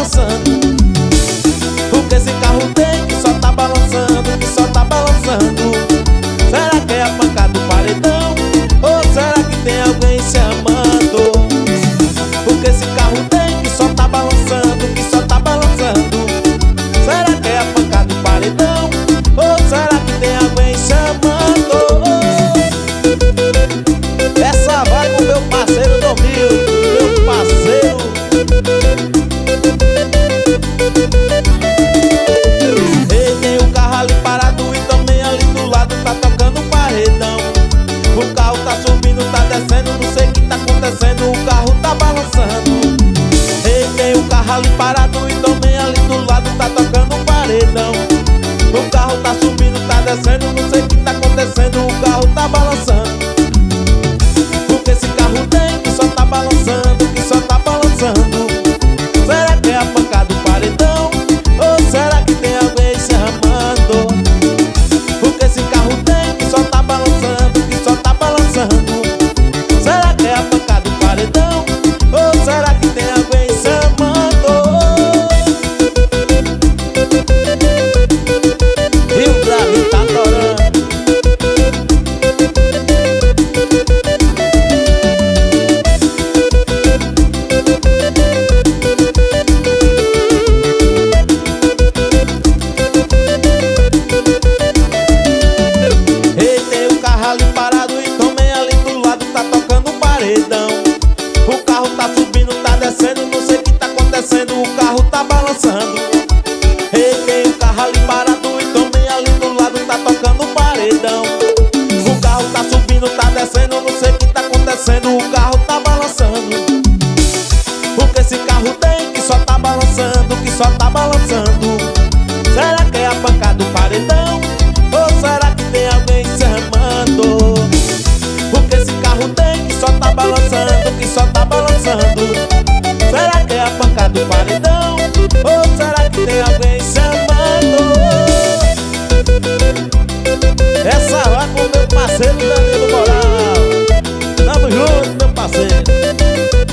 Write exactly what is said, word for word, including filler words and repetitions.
balançando. Porque esse carro tem que só tá balançando, que só tá balançando. Será que é a pancada do paredão? Ou será que tem alguém chamando? Porque esse carro tem que só tá balançando, que só tá balançando. Será que é a pancada do paredão? Ou será que tem alguém chamando? Essa vai com meu parceiro Domildo, meu parceiro. Ei, tem um carro ali parado e também ali do lado tá tocando um paredão. O carro tá subindo, tá descendo, não sei o que tá acontecendo, o carro tá balançando. Ei, tem um carro ali parado e também ali do lado tá tocando um paredão. O carro tá subindo, tá descendo, não sei o que tá acontecendo, o carro tá balançando. Porque esse carro tem que só tá balançando, que só tá balançando. Será que é a pancada do paredão? Ou será que tem alguém chamando? Porque esse carro tem que só tá balançando, que só tá balançando. Será que é a pancada do paredão? Ou será que tem alguém chamando? E o Brasil tá adorando. Ei, tem um carro ali parado e também ali do lado tá tocando um paredão. O carro tá subindo, tá descendo, não sei o que tá acontecendo, o carro tá balançando. Ei, tem um carro ali parado e também ali do lado tá tocando um paredão. O carro tá subindo, tá descendo, não sei o que tá acontecendo, o carro tá balançando. Porque esse carro tem que só tá balançando, que só tá balançando. Será que é a pancada do paredão? Ou será que tem alguém chamando? Porque esse carro tem que só tá balançando, que só tá balançando. Será que é a pancada do paredão? Ou será que tem alguém chamando? Essa vai com meu parceiro Danilo Moral. Tamo junto, meu parceiro.